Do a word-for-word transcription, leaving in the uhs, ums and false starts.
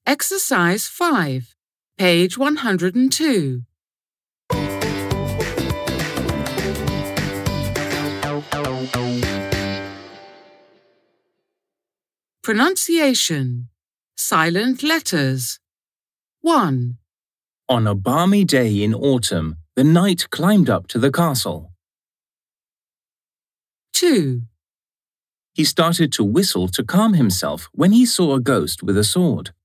Exercise five, page one hundred two. Pronunciation. Silent letters. one. On a balmy day in autumn, the knight climbed up to the castle. two. He started to whistle to calm himself when he saw a ghost with a sword.